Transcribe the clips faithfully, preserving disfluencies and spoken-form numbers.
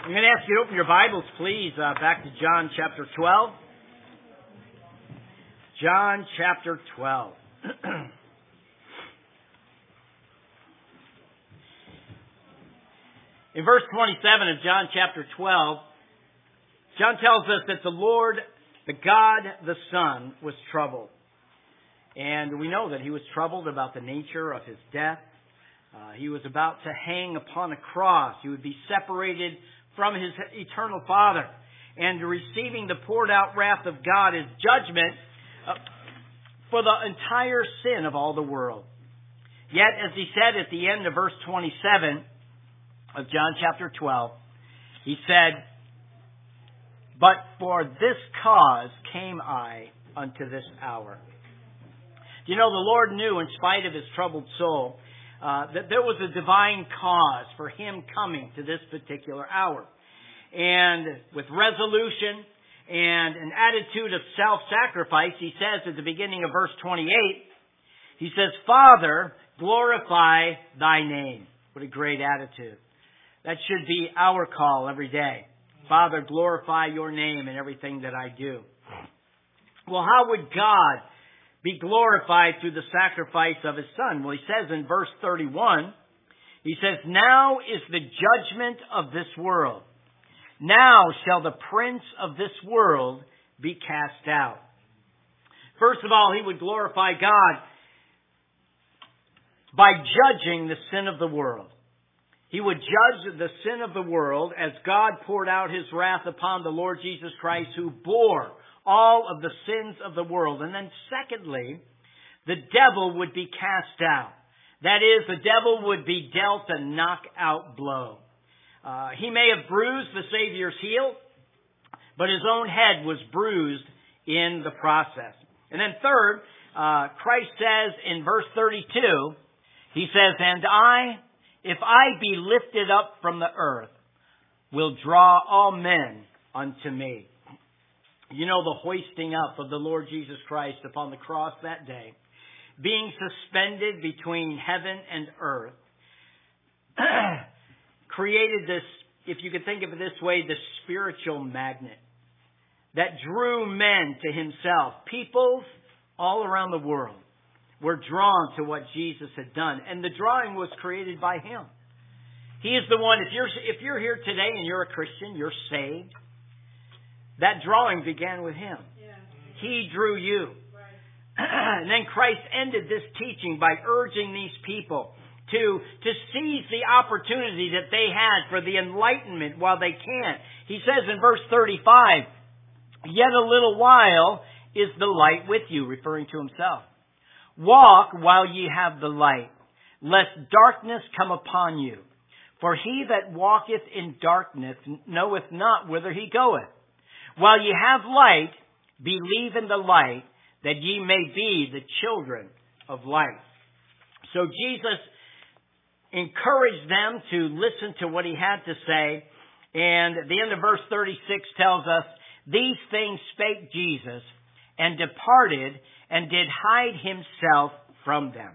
I'm going to ask you to open your Bibles, please, uh, back to John chapter twelve. John chapter twelve. In verse twenty-seven of John chapter twelve, John tells us that the Lord, the God, the Son, was troubled. And we know that he was troubled about the nature of his death. Uh, he was about to hang upon a cross. He would be separated from his eternal Father. And receiving the poured out wrath of God as judgment uh, for the entire sin of all the world. Yet, as he said at the end of verse twenty-seven of John chapter twelve, he said, "But for this cause came I unto this hour." You know, the Lord knew, in spite of his troubled soul, uh, that there was a divine cause for him coming to this particular hour. And with resolution and an attitude of self-sacrifice, he says at the beginning of verse twenty-eight, he says, "Father, glorify thy name." What a great attitude. That should be our call every day. Father, glorify your name in everything that I do. Well, how would God be glorified through the sacrifice of his Son? Well, he says in verse thirty-one, he says, "Now is the judgment of this world. Now shall the prince of this world be cast out." First of all, he would glorify God by judging the sin of the world. He would judge the sin of the world as God poured out his wrath upon the Lord Jesus Christ, who bore all of the sins of the world. And then secondly, the devil would be cast out. That is, the devil would be dealt a knockout blow. Uh, he may have bruised the Savior's heel, but his own head was bruised in the process. And then third, uh, Christ says in verse thirty-two, he says, "And I, if I be lifted up from the earth, will draw all men unto me." You know, the hoisting up of the Lord Jesus Christ upon the cross that day, being suspended between heaven and earth, created this, if you could think of it this way, the spiritual magnet that drew men to himself. Peoples all around the world were drawn to what Jesus had done. And the drawing was created by him. He is the one, if you're, if you're here today and you're a Christian, you're saved, that drawing began with him. Yeah. He drew you. Right. And then Christ ended this teaching by urging these people to, to seize the opportunity that they had for the enlightenment while they can. He says in verse thirty-five, "Yet a little while is the light with you," referring to himself. "Walk while ye have the light, lest darkness come upon you. For he that walketh in darkness knoweth not whither he goeth. While ye have light, believe in the light, that ye may be the children of light." So Jesus encouraged them to listen to what he had to say. And at the end of verse thirty-six tells us, "These things spake Jesus, and departed, and did hide himself from them."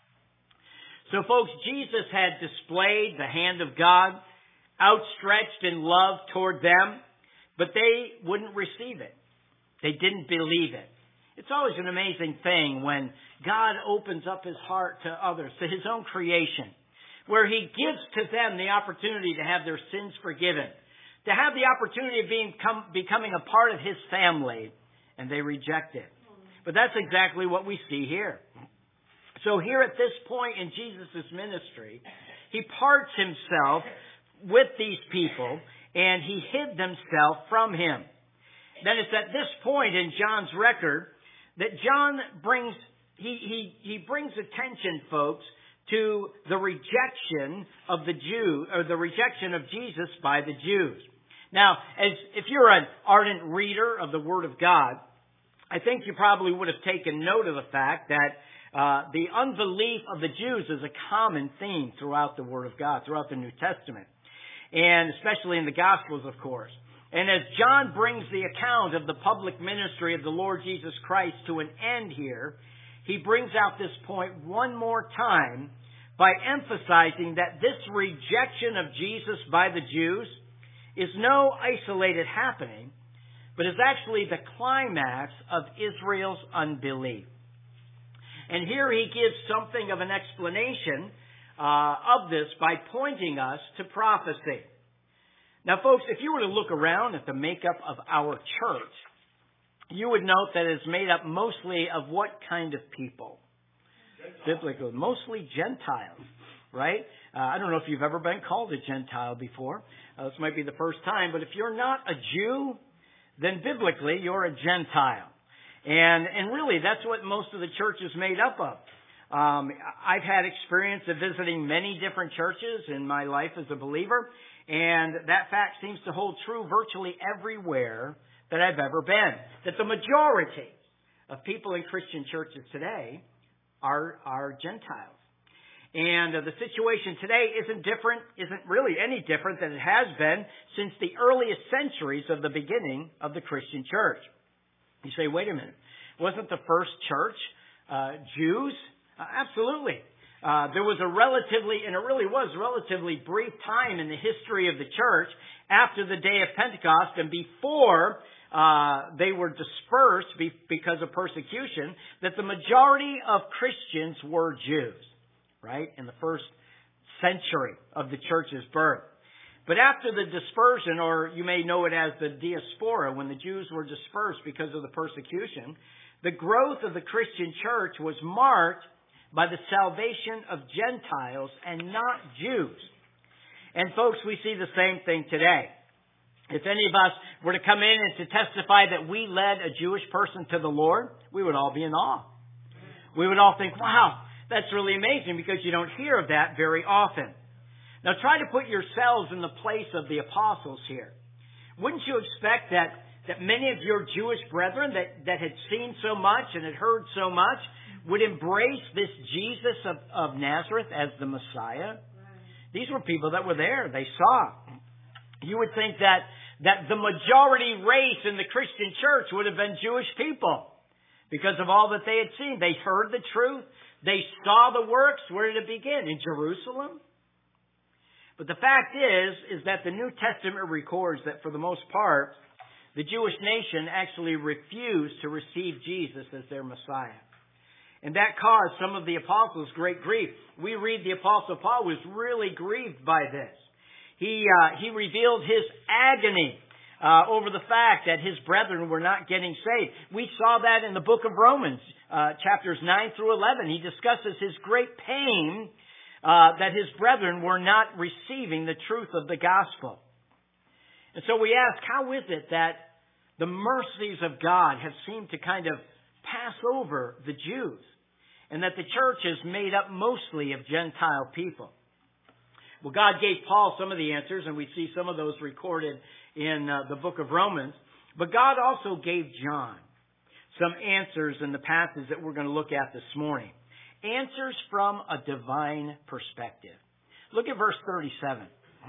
So folks, Jesus had displayed the hand of God, outstretched in love toward them, but they wouldn't receive it. They didn't believe it. It's always an amazing thing when God opens up his heart to others, to his own creation, where he gives to them the opportunity to have their sins forgiven, to have the opportunity of being come, becoming a part of his family, and they reject it. But that's exactly what we see here. So here at this point in Jesus' ministry, he parts himself with these people, and he hid himself from him. Then it's at this point in John's record that John brings, he, he, he brings attention, folks, to the rejection of the Jew, or the rejection of Jesus by the Jews. Now, as if you're an ardent reader of the Word of God, I think you probably would have taken note of the fact that uh, the unbelief of the Jews is a common theme throughout the Word of God, throughout the New Testament, and especially in the Gospels, of course. And as John brings the account of the public ministry of the Lord Jesus Christ to an end here, he brings out this point one more time by emphasizing that this rejection of Jesus by the Jews is no isolated happening, but is actually the climax of Israel's unbelief. And here he gives something of an explanation uh, of this by pointing us to prophecy. Now, folks, if you were to look around at the makeup of our church, you would note that it's made up mostly of what kind of people? Biblical, mostly Gentiles, right? Uh, I don't know if you've ever been called a Gentile before. Uh, this might be the first time, but if you're not a Jew, then biblically you're a Gentile. And and really, that's what most of the church is made up of. Um, I've had experience of visiting many different churches in my life as a believer, and that fact seems to hold true virtually everywhere that I've ever been. That the majority of people in Christian churches today are, are Gentiles. And uh, the situation today isn't different, isn't really any different than it has been since the earliest centuries of the beginning of the Christian church. You say, wait a minute, wasn't the first church uh, Jews? Uh, absolutely. Uh, there was a relatively, and it really was relatively brief time in the history of the church after the day of Pentecost and before uh, they were dispersed be, because of persecution, that the majority of Christians were Jews, right, in the first century of the church's birth. But after the dispersion, or you may know it as the diaspora, when the Jews were dispersed because of the persecution, the growth of the Christian church was marked by the salvation of Gentiles and not Jews. And folks, we see the same thing today. If any of us were to come in and to testify that we led a Jewish person to the Lord, we would all be in awe. We would all think, wow, that's really amazing, because you don't hear of that very often. Now try to put yourselves in the place of the apostles here. Wouldn't you expect that, that many of your Jewish brethren that, that had seen so much and had heard so much would embrace this Jesus of, of Nazareth as the Messiah? These were people that were there. They saw. You would think that, that the majority race in the Christian church would have been Jewish people because of all that they had seen. They heard the truth. They saw the works. Where did it begin? In Jerusalem? But the fact is, is that the New Testament records that for the most part, the Jewish nation actually refused to receive Jesus as their Messiah. And that caused some of the apostles great grief. We read the Apostle Paul was really grieved by this. He, uh, he revealed his agony uh, over the fact that his brethren were not getting saved. We saw that in the book of Romans, uh, chapters nine through eleven. He discusses his great pain Uh, that his brethren were not receiving the truth of the gospel. And so we ask, how is it that the mercies of God have seemed to kind of pass over the Jews, and that the church is made up mostly of Gentile people? Well, God gave Paul some of the answers, and we see some of those recorded in uh, the book of Romans. But God also gave John some answers in the passage that we're going to look at this morning. Answers from a divine perspective. Look at verse thirty-seven.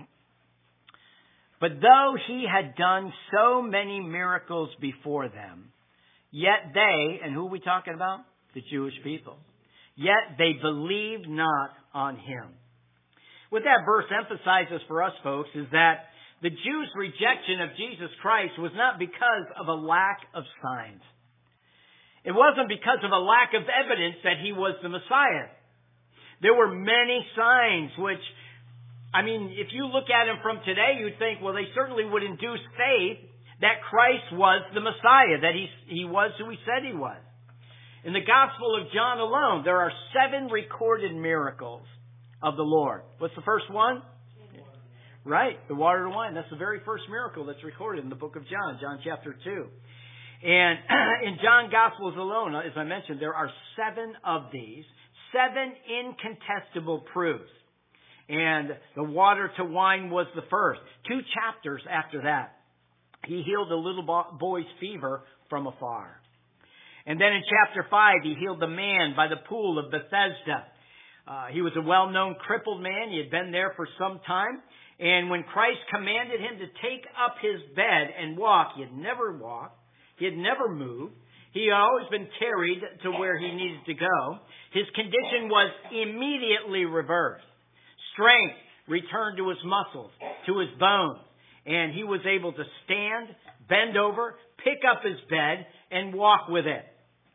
But though he had done so many miracles before them, yet they, and who are we talking about? The Jewish people. Yet they believed not on him. What that verse emphasizes for us, folks, is that the Jews' rejection of Jesus Christ was not because of a lack of signs. It wasn't because of a lack of evidence that he was the Messiah. There were many signs which, I mean, if you look at him from today, you'd think, well, they certainly would induce faith that Christ was the Messiah, that he, he was who he said he was. In the Gospel of John alone, there are seven recorded miracles of the Lord. What's the first one? Right, the water to wine. That's the very first miracle that's recorded in the book of John, John chapter two. And in John's Gospels alone, as I mentioned, there are seven of these, seven incontestable proofs. And the water to wine was the first. Two chapters after that, he healed a little boy's fever from afar. And then in chapter five, he healed the man by the pool of Bethesda. Uh, he was a well-known crippled man. He had been there for some time. And when Christ commanded him to take up his bed and walk, he had never walked. He had never moved. He had always been carried to where he needed to go. His condition was immediately reversed. Strength returned to his muscles, to his bones. and he was able to stand, bend over, pick up his bed, and walk with it.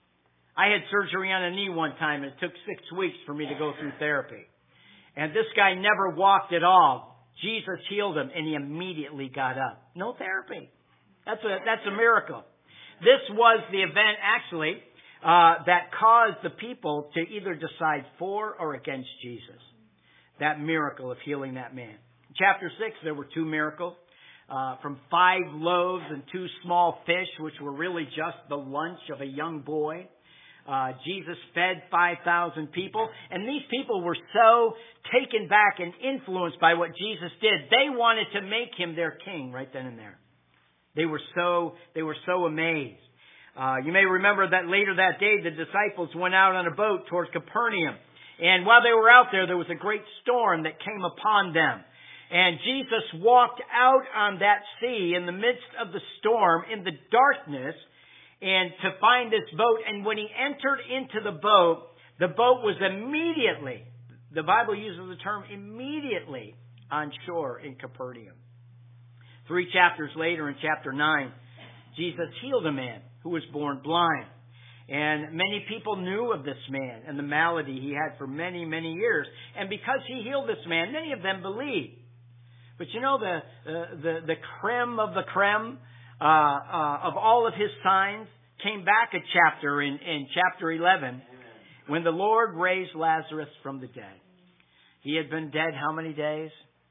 I had surgery on a knee one time, and it took six weeks for me to go through therapy. And this guy never walked at all. Jesus healed him, and he immediately got up. No therapy. That's a, that's a miracle. This was the event, actually, uh, that caused the people to either decide for or against Jesus. That miracle of healing that man. In chapter six, there were two miracles. Uh, from five loaves and two small fish, which were really just the lunch of a young boy. Uh, Jesus fed five thousand people. And these people were so taken back and influenced by what Jesus did. They wanted to make him their king right then and there. They were so, they were so amazed. Uh, you may remember that later that day, the disciples went out on a boat towards Capernaum. And while they were out there, there was a great storm that came upon them. And Jesus walked out on that sea in the midst of the storm, in the darkness, and to find this boat. And when he entered into the boat, the boat was immediately, the Bible uses the term immediately, on shore in Capernaum. Three chapters later, in chapter nine, Jesus healed a man who was born blind. And many people knew of this man and the malady he had for many, many years. And because he healed this man, many of them believed. But you know, the uh, the the creme of the creme uh, uh, of all of his signs came back a chapter in, in chapter eleven. Amen. When the Lord raised Lazarus from the dead. He had been dead how many days?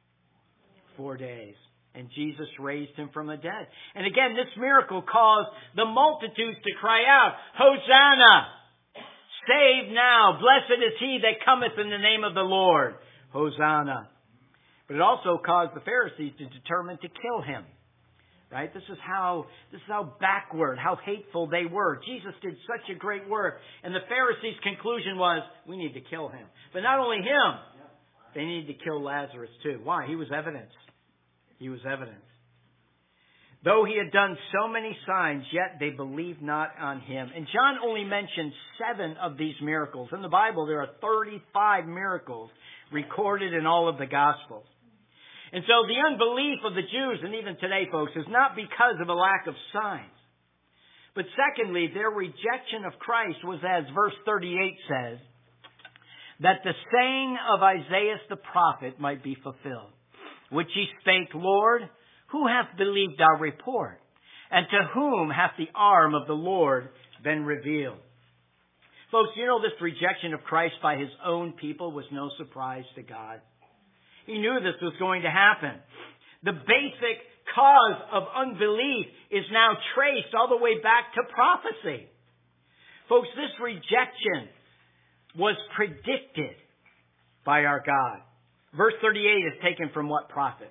Four days. And Jesus raised him from the dead. And again, this miracle caused the multitudes to cry out, Hosanna! Save now! Blessed is he that cometh in the name of the Lord. Hosanna! But it also caused the Pharisees to determine to kill him. Right? This is how, this is how backward, how hateful they were. Jesus did such a great work. And the Pharisees' conclusion was, we need to kill him. But not only him, they needed to kill Lazarus too. Why? He was evidence. He was evidence. Though he had done so many signs, yet they believed not on him. And John only mentioned seven of these miracles. In the Bible, there are thirty-five miracles recorded in all of the Gospels. And so the unbelief of the Jews, and even today, folks, is not because of a lack of signs. But secondly, their rejection of Christ was, as verse thirty-eight says, that the saying of Isaiah the prophet might be fulfilled, which he spake, Lord, who hath believed our report? And to whom hath the arm of the Lord been revealed? Folks, you know this rejection of Christ by his own people was no surprise to God. He knew this was going to happen. The basic cause of unbelief is now traced all the way back to prophecy. Folks, this rejection was predicted by our God. Verse thirty-eight is taken from what prophet?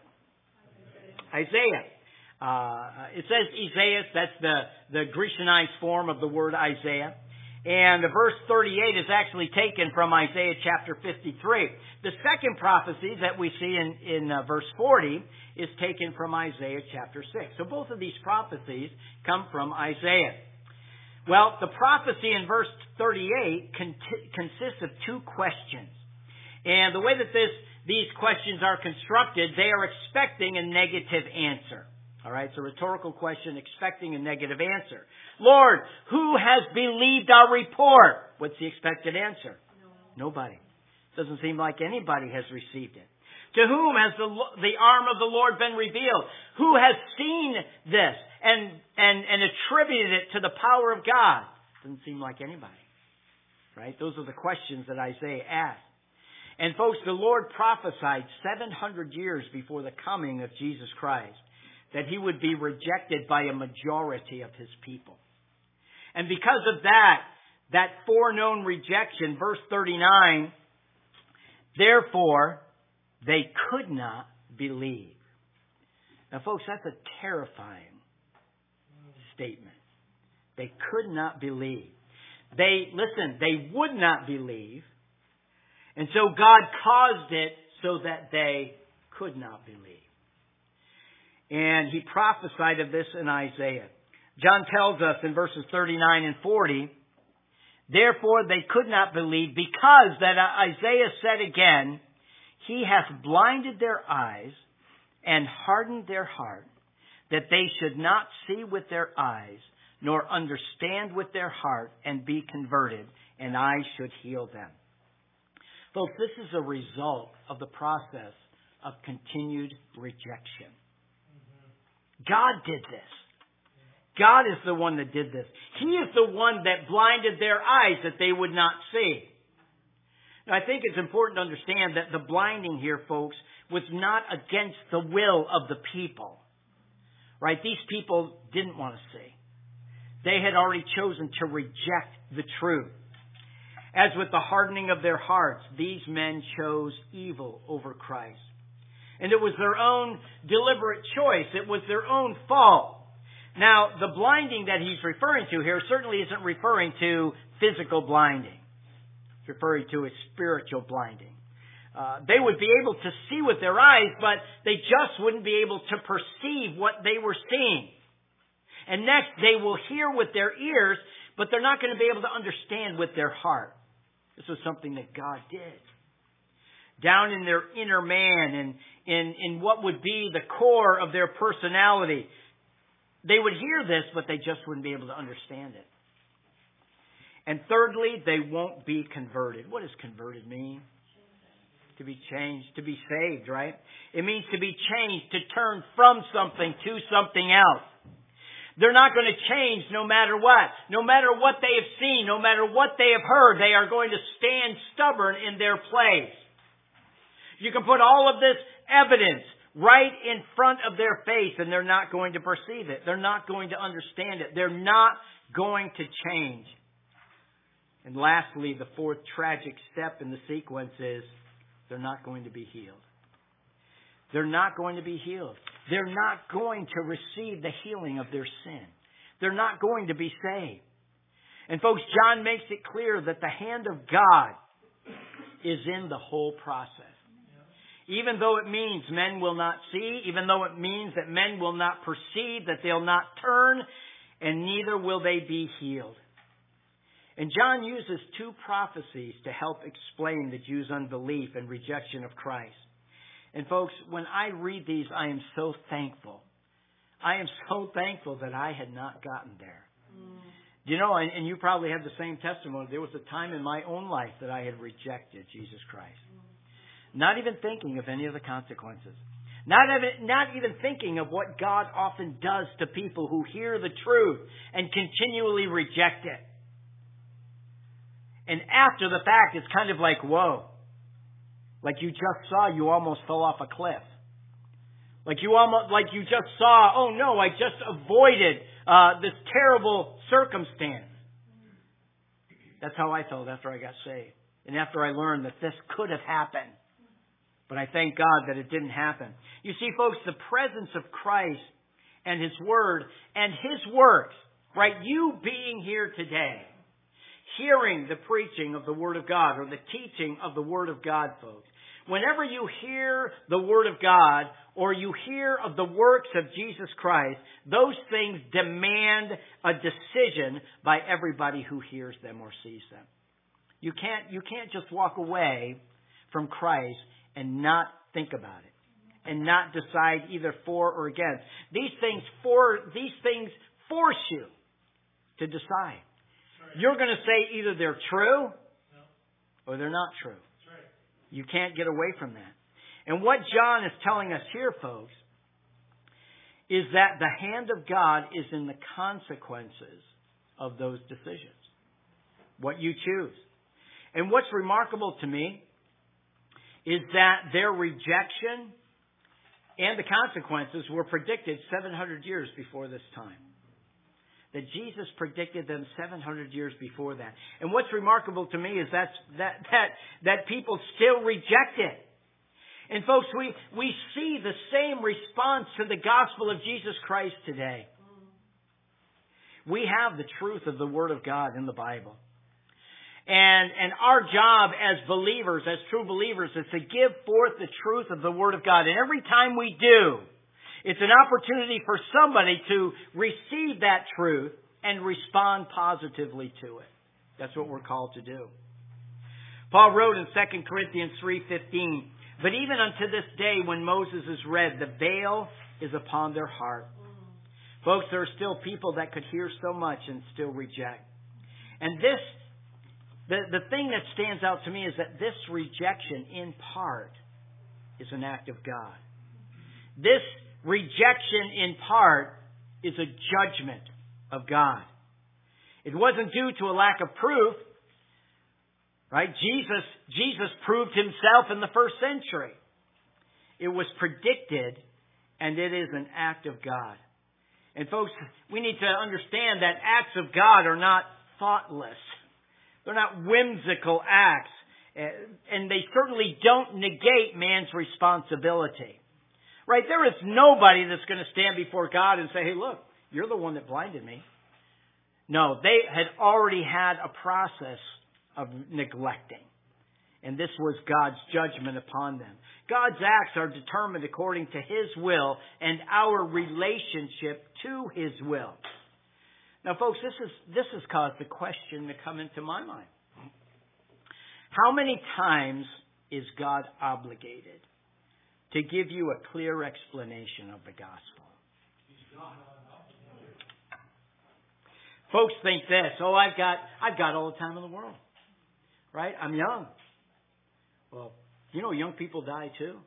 Isaiah. Uh, it says Isaiah, that's the, the Grecianized form of the word Isaiah. And verse thirty-eight is actually taken from Isaiah chapter fifty-three. The second prophecy that we see in, in uh, verse forty is taken from Isaiah chapter six. So both of these prophecies come from Isaiah. Well, the prophecy in verse thirty-eight con- consists of two questions. And the way that this these questions are constructed, they are expecting a negative answer. All right, it's a rhetorical question expecting a negative answer. Lord, who has believed our report? What's the expected answer? No. Nobody. Doesn't seem like anybody has received it. To whom has the the arm of the Lord been revealed? Who has seen this and and and attributed it to the power of God? Doesn't seem like anybody. Right? Those are the questions that Isaiah asked. And folks, the Lord prophesied seven hundred years before the coming of Jesus Christ that he would be rejected by a majority of his people. And because of that, that foreknown rejection, verse thirty-nine, therefore they could not believe. Now folks, that's a terrifying statement. They could not believe. They, listen, they would not believe. And so God caused it so that they could not believe. And he prophesied of this in Isaiah. John tells us in verses thirty-nine and forty, therefore they could not believe because that Isaiah said again, he hath blinded their eyes and hardened their heart, that they should not see with their eyes, nor understand with their heart, and be converted, and I should heal them. Folks, this is a result of the process of continued rejection. God did this. God is the one that did this. He is the one that blinded their eyes that they would not see. Now, I think it's important to understand that the blinding here, folks, was not against the will of the people. Right? These people didn't want to see. They had already chosen to reject the truth. As with the hardening of their hearts, these men chose evil over Christ. And it was their own deliberate choice. It was their own fault. Now, the blinding that he's referring to here certainly isn't referring to physical blinding. It's referring to a spiritual blinding. Uh, they would be able to see with their eyes, but they just wouldn't be able to perceive what they were seeing. And next, they will hear with their ears, but they're not going to be able to understand with their heart. This was something that God did. Down in their inner man and in, in what would be the core of their personality, they would hear this, but they just wouldn't be able to understand it. And thirdly, they won't be converted. What does converted mean? To be changed, to be saved, right? It means to be changed, to turn from something to something else. They're not going to change no matter what. No matter what they have seen, no matter what they have heard, they are going to stand stubborn in their place. You can put all of this evidence right in front of their face and they're not going to perceive it. They're not going to understand it. They're not going to change. And lastly, the fourth tragic step in the sequence is they're not going to be healed. They're not going to be healed. They're not going to receive the healing of their sin. They're not going to be saved. And folks, John makes it clear that the hand of God is in the whole process. Even though it means men will not see, even though it means that men will not perceive, that they'll not turn, and neither will they be healed. And John uses two prophecies to help explain the Jews' unbelief and rejection of Christ. And folks, when I read these, I am so thankful. I am so thankful that I had not gotten there. Mm. You know, and, and you probably have the same testimony. There was a time in my own life that I had rejected Jesus Christ. Mm. Not even thinking of any of the consequences. Not even, not even thinking of what God often does to people who hear the truth and continually reject it. And after the fact, it's kind of like, whoa. Like you just saw, you almost fell off a cliff. Like you almost, like you just saw, oh no, I just avoided uh, this terrible circumstance. That's how I felt after I got saved. And after I learned that this could have happened. But I thank God that it didn't happen. You see, folks, the presence of Christ and His Word and His works, right? You being here today, hearing the preaching of the Word of God or the teaching of the Word of God, folks. Whenever you hear the Word of God or you hear of the works of Jesus Christ, those things demand a decision by everybody who hears them or sees them. You can't, you can't just walk away from Christ and not think about it and not decide either for or against. These things for, these things force you to decide. You're going to say either they're true or they're not true. You can't get away from that. And what John is telling us here, folks, is that the hand of God is in the consequences of those decisions. What you choose. And what's remarkable to me is that their rejection and the consequences were predicted seven hundred years before this time. That Jesus predicted them seven hundred years before that. And what's remarkable to me is that's, that, that, that people still reject it. And folks, we, we see the same response to the gospel of Jesus Christ today. We have the truth of the Word of God in the Bible. And, and our job as believers, as true believers, is to give forth the truth of the Word of God. And every time we do, it's an opportunity for somebody to receive that truth and respond positively to it. That's what we're called to do. Paul wrote in Second Corinthians three fifteen, But even unto this day, when Moses is read, the veil is upon their heart. Folks, there are still people that could hear so much and still reject. And this, the, the thing that stands out to me is that this rejection, in part, is an act of God. This rejection, in part, is a judgment of God. It wasn't due to a lack of proof. Right? Jesus, Jesus proved himself in the first century. It was predicted, and it is an act of God. And folks, we need to understand that acts of God are not thoughtless. They're not whimsical acts. And they certainly don't negate man's responsibility. Right? There is nobody that's going to stand before God and say, hey, look, you're the one that blinded me. No, they had already had a process of neglecting. And this was God's judgment upon them. God's acts are determined according to His will and our relationship to His will. Now, folks, this is this has caused a question to come into my mind. How many times is God obligated to give you a clear explanation of the gospel? Folks think this, oh, I've got I've got all the time in the world. Right? I'm young. Well, you know, young people die too.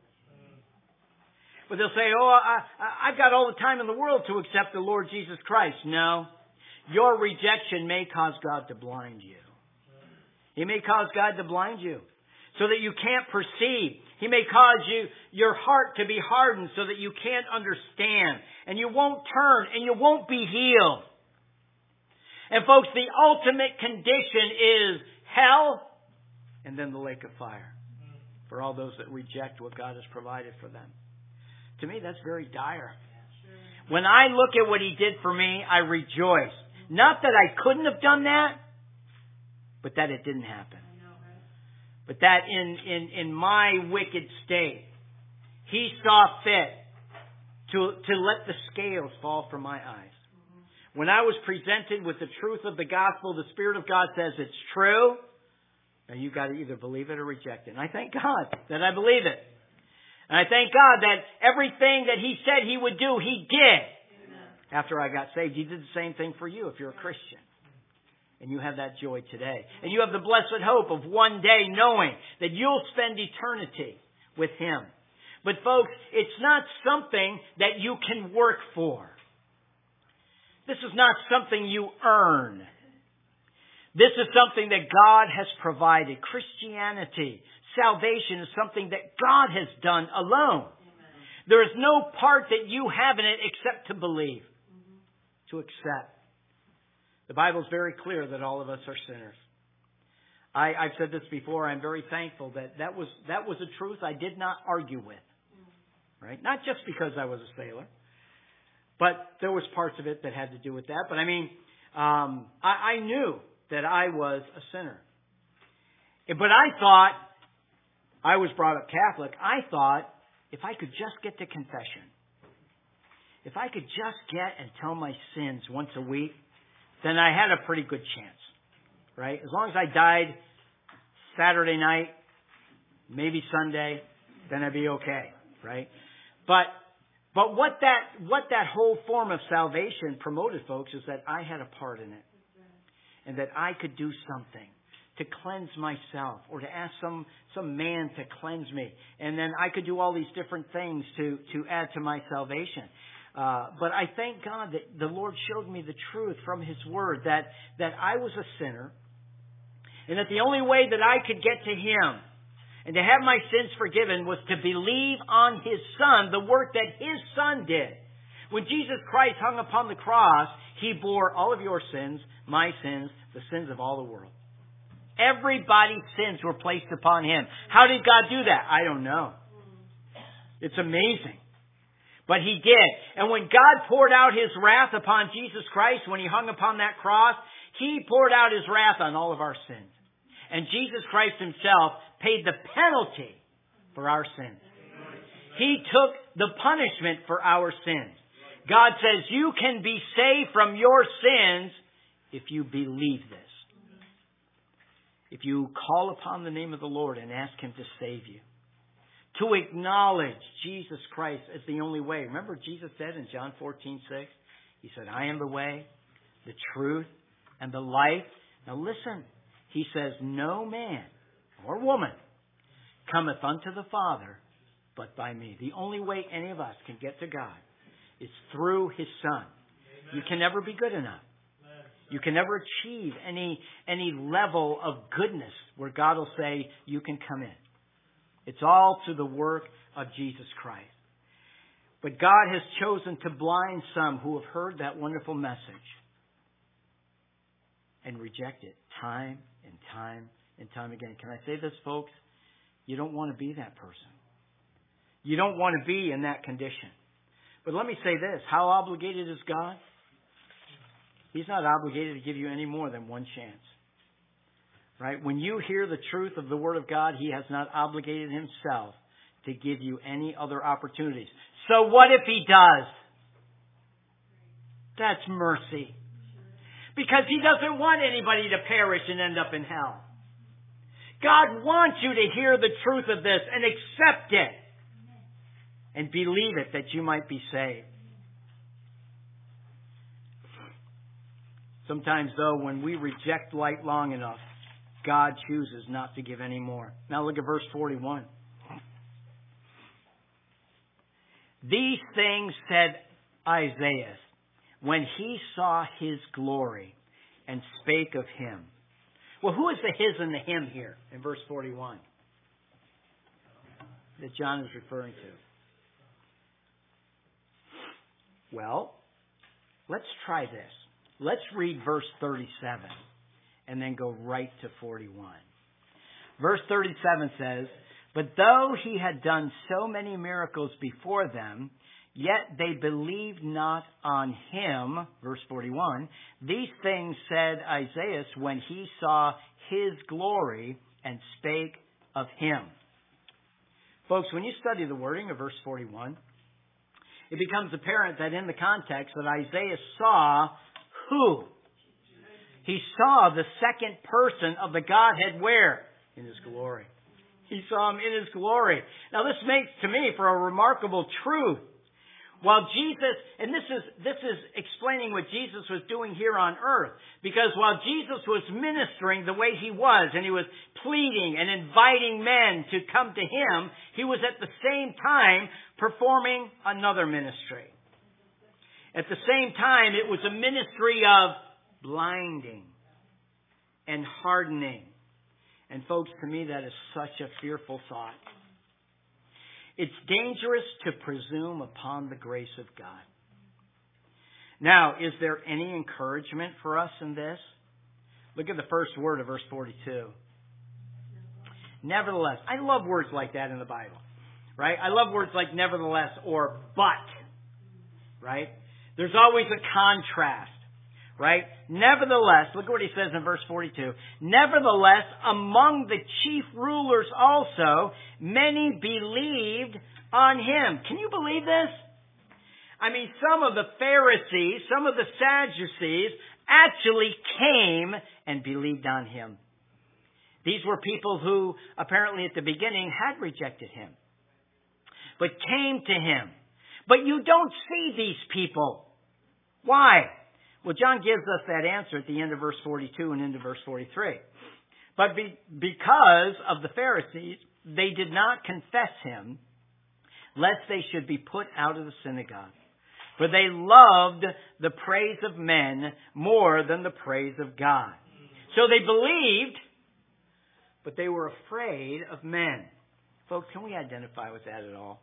But they'll say, oh, I, I've got all the time in the world to accept the Lord Jesus Christ. No. Your rejection may cause God to blind you. He may cause God to blind you so that you can't perceive. He may cause you, your heart to be hardened so that you can't understand. And you won't turn and you won't be healed. And folks, the ultimate condition is hell and then the lake of fire for all those that reject what God has provided for them. To me, that's very dire. When I look at what He did for me, I rejoice. Not that I couldn't have done that, but that it didn't happen. But that in, in, in my wicked state, He saw fit to, to let the scales fall from my eyes. When I was presented with the truth of the gospel, the Spirit of God says it's true. Now you've got to either believe it or reject it. And I thank God that I believe it. And I thank God that everything that He said He would do, He did. Amen. After I got saved. He did the same thing for you if you're a Christian. And you have that joy today. And you have the blessed hope of one day knowing that you'll spend eternity with Him. But folks, it's not something that you can work for. This is not something you earn. This is something that God has provided. Christianity, salvation is something that God has done alone. Amen. There is no part that you have in it except to believe, mm-hmm. to accept. The Bible is very clear that all of us are sinners. I, I've said this before. I'm very thankful that that was that was a truth I did not argue with. Right? Not just because I was a sailor, but there was parts of it that had to do with that. But I mean, um, I, I knew that I was a sinner. But I thought, I was brought up Catholic, I thought if I could just get to confession, if I could just get and tell my sins once a week, then I had a pretty good chance. Right? As long as I died Saturday night, maybe Sunday, then I'd be okay. Right? But but what that what that whole form of salvation promoted, folks, is that I had a part in it. And that I could do something to cleanse myself or to ask some, some man to cleanse me. And then I could do all these different things to, to add to my salvation. Uh, but I thank God that the Lord showed me the truth from His Word, that, that I was a sinner and that the only way that I could get to Him and to have my sins forgiven was to believe on His Son, the work that His Son did. When Jesus Christ hung upon the cross, He bore all of your sins, my sins, the sins of all the world. Everybody's sins were placed upon Him. How did God do that? I don't know. It's amazing. But He did. And when God poured out His wrath upon Jesus Christ, when He hung upon that cross, He poured out His wrath on all of our sins. And Jesus Christ Himself paid the penalty for our sins. He took the punishment for our sins. God says you can be saved from your sins if you believe this. If you call upon the name of the Lord and ask Him to save you. to acknowledge Jesus Christ as the only way. Remember Jesus said in John fourteen six, He said, I am the way, the truth, and the life. Now listen, He says, no man or woman cometh unto the Father but by me. The only way any of us can get to God is through His Son. Amen. You can never be good enough. Amen. You can never achieve any, any level of goodness where God will say, you can come in. It's all through the work of Jesus Christ. But God has chosen to blind some who have heard that wonderful message and reject it time and time and time again. Can I say this, folks? You don't want to be that person. You don't want to be in that condition. But let me say this. How obligated is God? He's not obligated to give you any more than one chance. Right? When you hear the truth of the Word of God, He has not obligated Himself to give you any other opportunities. So what if He does? That's mercy. Because He doesn't want anybody to perish and end up in hell. God wants you to hear the truth of this and accept it. And believe it that you might be saved. Sometimes, though, when we reject light long enough, God chooses not to give any more. Now look at verse forty-one. These things said Isaiah when he saw His glory and spake of Him. Well, who is the His and the Him here in verse forty-one that John is referring to? Well, let's try this. Let's read verse thirty-seven and then go right to forty-one. Verse thirty-seven says, but though He had done so many miracles before them, yet they believed not on Him. Verse forty-one, these things said Isaiah when he saw His glory and spake of Him. Folks, when you study the wording of verse forty-one, it becomes apparent that in the context that Isaiah saw who? He saw the second person of the Godhead where? In His glory. He saw Him in His glory. Now this makes to me for a remarkable truth. While Jesus, and this is, this is explaining what Jesus was doing here on earth. Because while Jesus was ministering the way He was, and He was pleading and inviting men to come to Him, He was at the same time performing another ministry. At the same time, it was a ministry of blinding and hardening. And folks, to me, that is such a fearful thought. It's dangerous to presume upon the grace of God. Now, is there any encouragement for us in this? Look at the first word of verse forty-two. Nevertheless. I love words like that in the Bible. Right? I love words like nevertheless or but. Right? There's always a contrast. Right? Nevertheless, look at what he says in verse forty-two. Nevertheless, among the chief rulers also, many believed on Him. Can you believe this? I mean, some of the Pharisees, some of the Sadducees actually came and believed on Him. These were people who apparently at the beginning had rejected Him, but came to Him. But you don't see these people. Why? Well, John gives us that answer at the end of verse forty-two and into verse forty-three. But be, because of the Pharisees, they did not confess Him, lest they should be put out of the synagogue. For they loved the praise of men more than the praise of God. So they believed, but they were afraid of men. Folks, can we identify with that at all?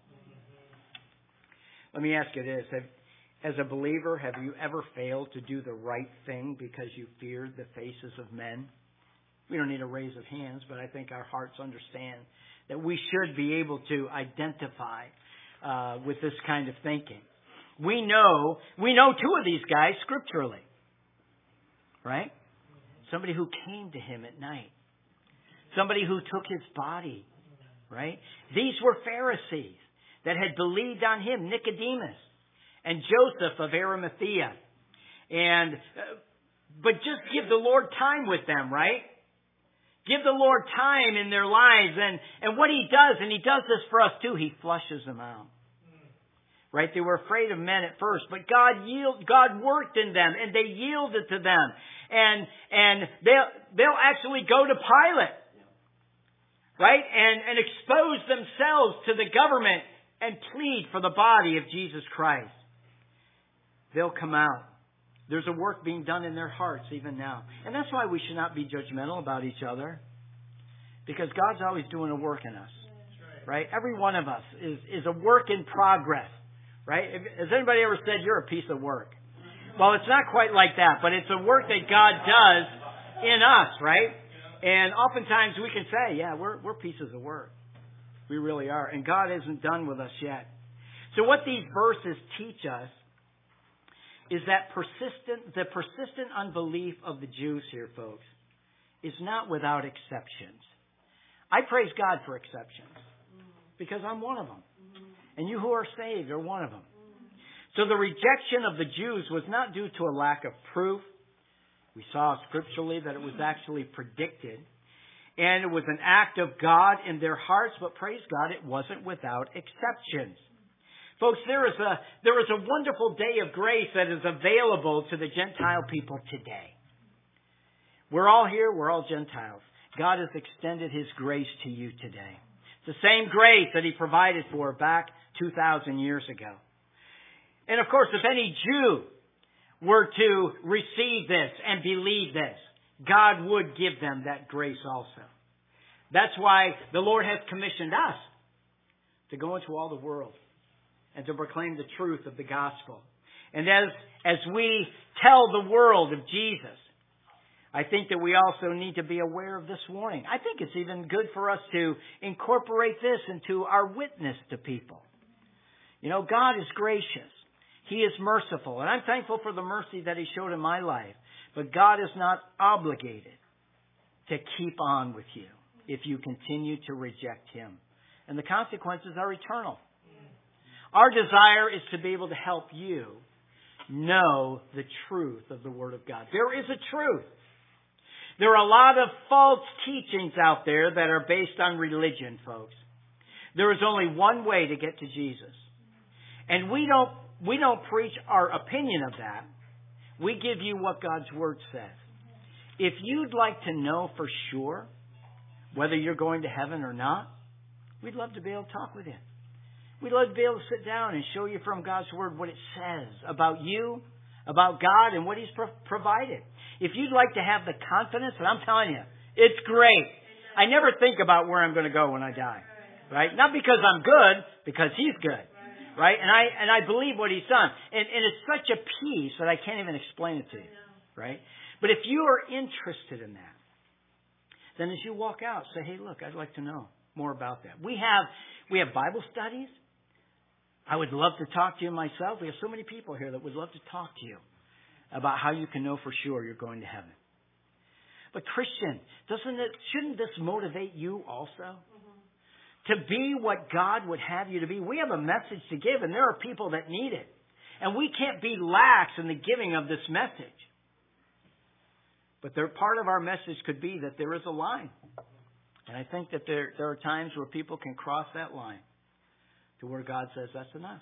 Let me ask you this. Have, as a believer, have you ever failed to do the right thing because you feared the faces of men? We don't need a raise of hands, but I think our hearts understand that we should be able to identify uh, with this kind of thinking. We know, we know two of these guys scripturally, right? Somebody who came to Him at night. Somebody who took His body, right? These were Pharisees that had believed on Him, Nicodemus and Joseph of Arimathea. And, uh, but just give the Lord time with them, right? give the Lord time in their lives. And, and what He does, and He does this for us too, He flushes them out. Right? They were afraid of men at first, but God yield, God worked in them, and they yielded to them. And, and they'll, they'll actually go to Pilate. Right? And, and expose themselves to the government and plead for the body of Jesus Christ. They'll come out. There's a work being done in their hearts even now. And that's why we should not be judgmental about each other. Because God's always doing a work in us. Right? Every one of us is, is a work in progress. Right? Has anybody ever said you're a piece of work? Well, it's not quite like that, but it's a work that God does in us, right? And oftentimes we can say, yeah, we're, we're pieces of work. We really are. And God isn't done with us yet. So what these verses teach us is that persistent, the persistent unbelief of the Jews here, folks, is not without exceptions. I praise God for exceptions because I'm one of them. And you who are saved are one of them. So the rejection of the Jews was not due to a lack of proof. We saw scripturally that it was actually predicted. And it was an act of God in their hearts, but praise God, it wasn't without exceptions. Folks, there is a, there is a wonderful day of grace that is available to the Gentile people today. We're all here, we're all Gentiles. God has extended His grace to you today. It's the same grace that He provided for back two thousand years ago. And of course, if any Jew were to receive this and believe this, God would give them that grace also. That's why the Lord has commissioned us to go into all the world and to proclaim the truth of the gospel. And as, as we tell the world of Jesus, I think that we also need to be aware of this warning. I think it's even good for us to incorporate this into our witness to people. You know, God is gracious. He is merciful. And I'm thankful for the mercy that He showed in my life. But God is not obligated to keep on with you if you continue to reject Him. And the consequences are eternal. Our desire is to be able to help you know the truth of the Word of God. There is a truth. There are a lot of false teachings out there that are based on religion, folks. There is only one way to get to Jesus. And we don't, we don't preach our opinion of that. We give you what God's Word says. If you'd like to know for sure whether you're going to heaven or not, we'd love to be able to talk with you. We'd love to be able to sit down and show you from God's Word what it says about you, about God, and what He's pro- provided. If you'd like to have the confidence, and I'm telling you, it's great. I never think about where I'm going to go when I die. Right? Not because I'm good, because He's good. Right? And I and I believe what He's done. And, and it's such a peace that I can't even explain it to you. Right? But if you are interested in that, then as you walk out, say, hey, look, I'd like to know more about that. We have we have Bible studies. I would love to talk to you myself. We have so many people here that would love to talk to you about how you can know for sure you're going to heaven. But Christian, doesn't it, shouldn't this motivate you also? Mm-hmm. To be what God would have you to be. We have a message to give, and there are people that need it. And we can't be lax in the giving of this message. But there, part of our message could be that there is a line. And I think that there, there are times where people can cross that line to where God says that's enough.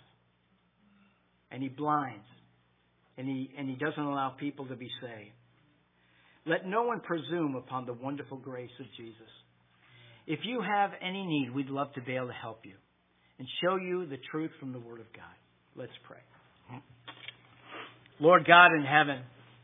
And He blinds. And he, and he doesn't allow people to be saved. Let no one presume upon the wonderful grace of Jesus. If you have any need, we'd love to be able to help you and show you the truth from the Word of God. Let's pray. Lord God in heaven,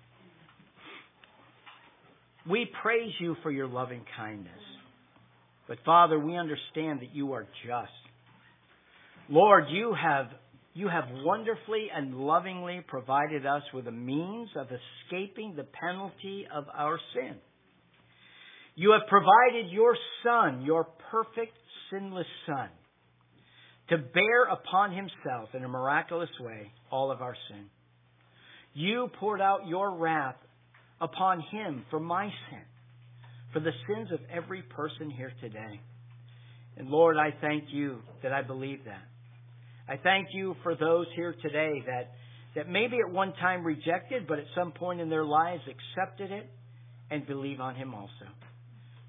we praise You for Your loving kindness. But Father, we understand that You are just. Lord, You have You have wonderfully and lovingly provided us with a means of escaping the penalty of our sin. You have provided Your Son, Your perfect, sinless Son, to bear upon Himself in a miraculous way all of our sin. You poured out Your wrath upon Him for my sin, for the sins of every person here today. And Lord, I thank You that I believe that. I thank You for those here today that, that maybe at one time rejected, but at some point in their lives accepted it and believe on Him also.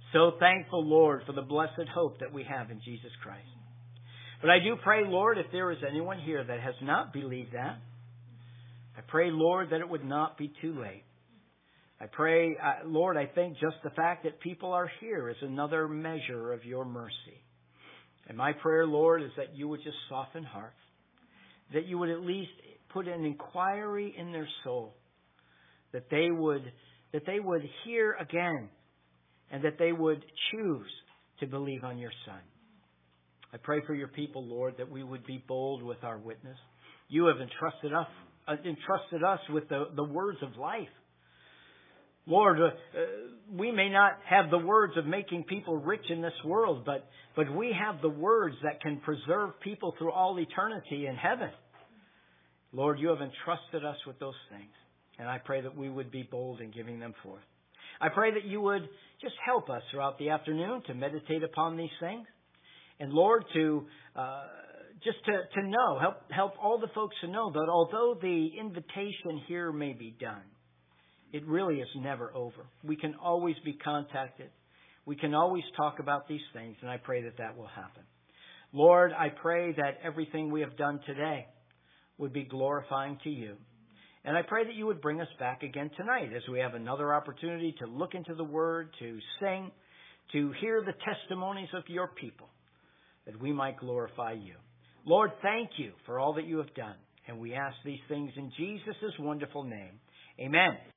So thankful, Lord, for the blessed hope that we have in Jesus Christ. But I do pray, Lord, if there is anyone here that has not believed that, I pray, Lord, that it would not be too late. I pray, uh, Lord, I think just the fact that people are here is another measure of your mercy. And my prayer, Lord, is that you would just soften hearts, that you would at least put an inquiry in their soul, that they would, that they would hear again, and that they would choose to believe on your Son. I pray for your people, Lord, that we would be bold with our witness. You have entrusted us, uh, entrusted us with the, the words of life. Lord, uh, uh, we may not have the words of making people rich in this world, but, but we have the words that can preserve people through all eternity in heaven. Lord, you have entrusted us with those things, and I pray that we would be bold in giving them forth. I pray that you would just help us throughout the afternoon to meditate upon these things. And Lord, to uh, just to, to know, help help all the folks to know that although the invitation here may be done, it really is never over. We can always be contacted. We can always talk about these things, and I pray that that will happen. Lord, I pray that everything we have done today would be glorifying to you. And I pray that you would bring us back again tonight as we have another opportunity to look into the Word, to sing, to hear the testimonies of your people, that we might glorify you. Lord, thank you for all that you have done. And we ask these things in Jesus' wonderful name. Amen.